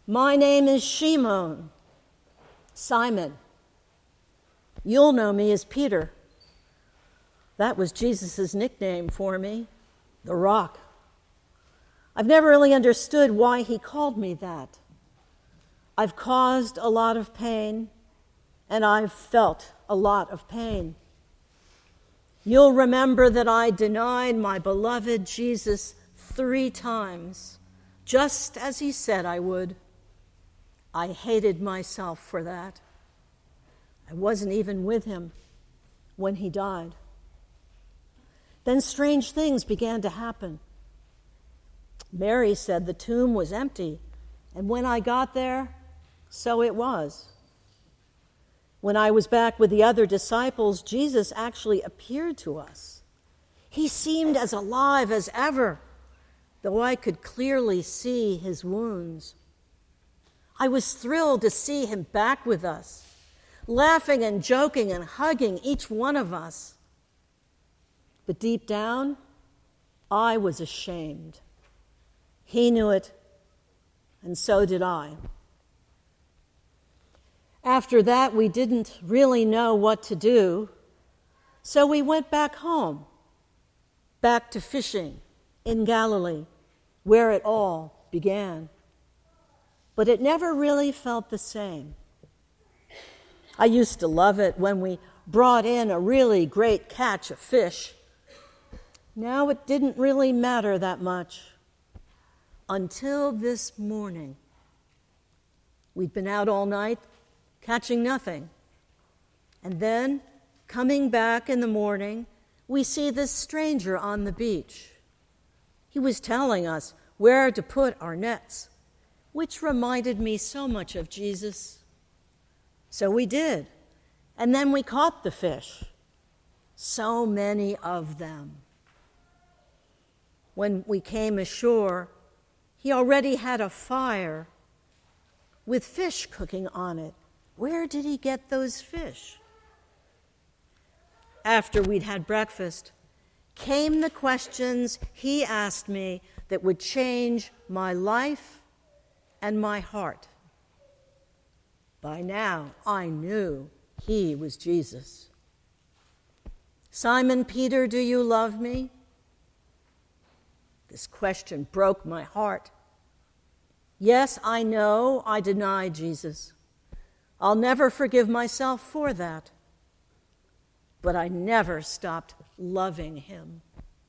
My name is Shimon, Simon. You'll know me as Peter. That was Jesus' nickname for me, the Rock. I've never really understood why he called me that. I've caused a lot of pain, and I've felt a lot of pain. You'll remember that I denied my beloved Jesus 3 times, just as he said I would. I hated myself for that. I wasn't even with him when he died. Then strange things began to happen. Mary said the tomb was empty, and when I got there, so it was. When I was back with the other disciples, Jesus actually appeared to us. He seemed as alive as ever, though I could clearly see his wounds. I was thrilled to see him back with us, laughing and joking and hugging each one of us. But deep down, I was ashamed. He knew it, and so did I. After that, we didn't really know what to do, so we went back home, back to fishing in Galilee, where it all began. But it never really felt the same. I used to love it when we brought in a really great catch of fish. Now it didn't really matter that much. Until this morning. We'd been out all night, catching nothing. And then, coming back in the morning, we see this stranger on the beach. He was telling us where to put our nets, which reminded me so much of Jesus. So we did. And then we caught the fish. So many of them. When we came ashore, he already had a fire with fish cooking on it. Where did he get those fish? After we'd had breakfast, came the questions he asked me that would change my life and my heart. By now, I knew he was Jesus. Simon Peter, do you love me? This question broke my heart. Yes, I know I denied Jesus. I'll never forgive myself for that. But I never stopped loving him.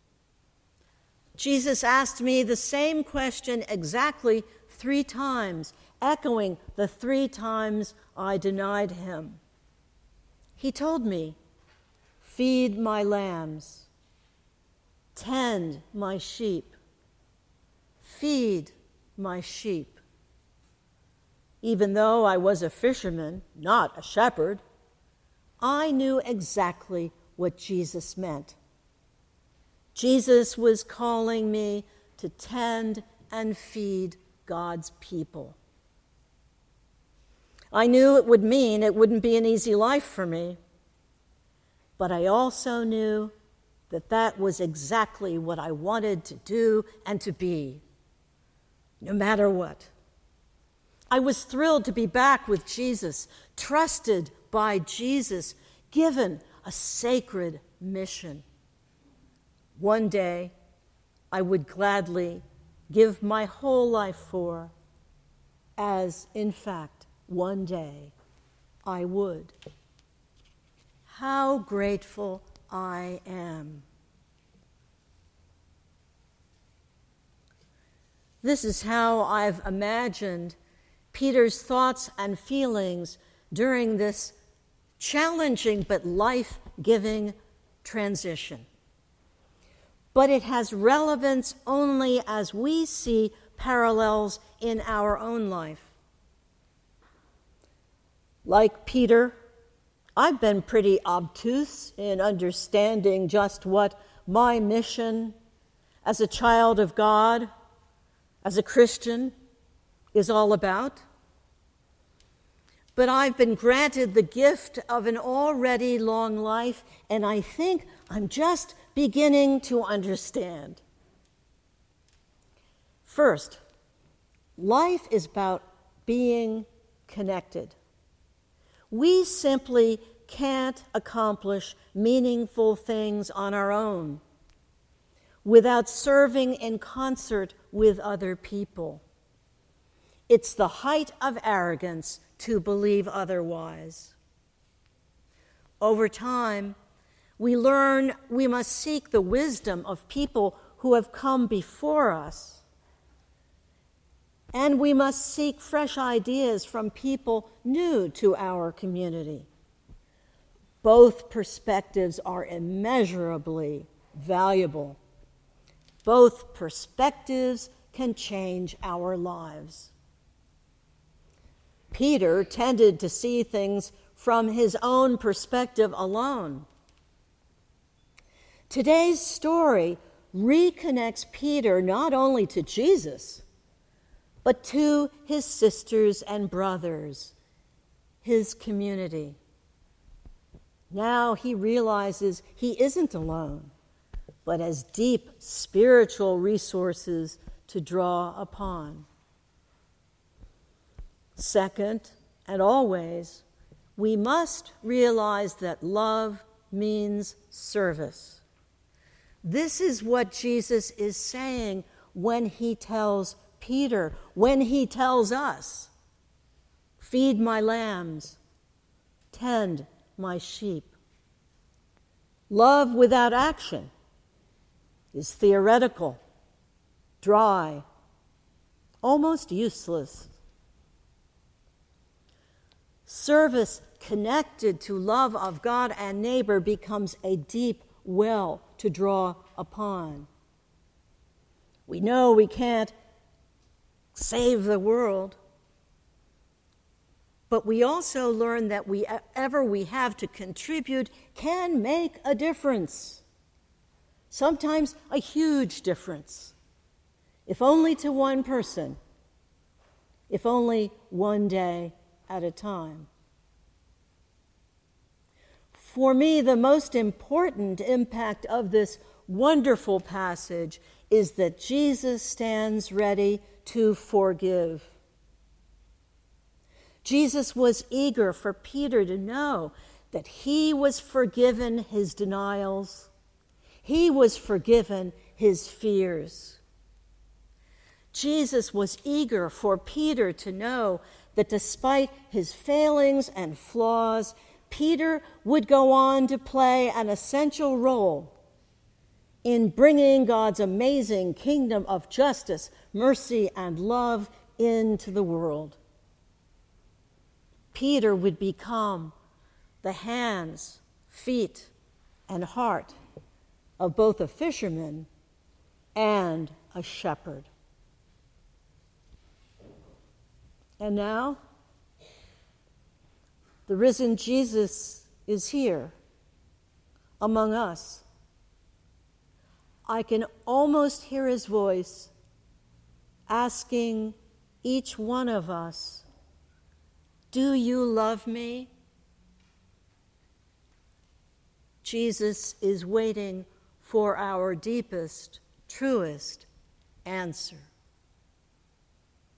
Jesus asked me the same question exactly 3 times, echoing the 3 times I denied him. He told me, feed my lambs, tend my sheep, feed my sheep. Even though I was a fisherman, not a shepherd, I knew exactly what Jesus meant. Jesus was calling me to tend and feed God's people. I knew it would mean it wouldn't be an easy life for me, but I also knew that that was exactly what I wanted to do and to be, no matter what. I was thrilled to be back with Jesus, trusted by Jesus, given a sacred mission. One day, I would gladly give my whole life for, as, in fact, one day I would. How grateful I am. This is how I've imagined Peter's thoughts and feelings during this challenging but life-giving transition. But it has relevance only as we see parallels in our own life. Like Peter, I've been pretty obtuse in understanding just what my mission as a child of God, as a Christian, is all about. But I've been granted the gift of an already long life, and I think I'm just beginning to understand. First, life is about being connected. We simply can't accomplish meaningful things on our own without serving in concert with other people. It's the height of arrogance to believe otherwise. Over time, we learn we must seek the wisdom of people who have come before us, and we must seek fresh ideas from people new to our community. Both perspectives are immeasurably valuable. Both perspectives can change our lives. Peter tended to see things from his own perspective alone. Today's story reconnects Peter not only to Jesus, but to his sisters and brothers, his community. Now he realizes he isn't alone, but has deep spiritual resources to draw upon. Second, and always, we must realize that love means service. This is what Jesus is saying when he tells Peter, when he tells us, feed my lambs, tend my sheep. Love without action is theoretical, dry, almost useless. Service connected to love of God and neighbor becomes a deep well to draw upon. We know we can't save the world, but we also learn that whatever we have to contribute can make a difference, sometimes a huge difference, if only to one person, if only one day at a time. For me, the most important impact of this wonderful passage is that Jesus stands ready to forgive. Jesus was eager for Peter to know that he was forgiven his denials. He was forgiven his fears. Jesus was eager for Peter to know that despite his failings and flaws, Peter would go on to play an essential role in bringing God's amazing kingdom of justice, mercy, and love into the world. Peter would become the hands, feet, and heart of both a fisherman and a shepherd. And now, the risen Jesus is here among us. I can almost hear his voice asking each one of us, "Do you love me?" Jesus is waiting for our deepest, truest answer.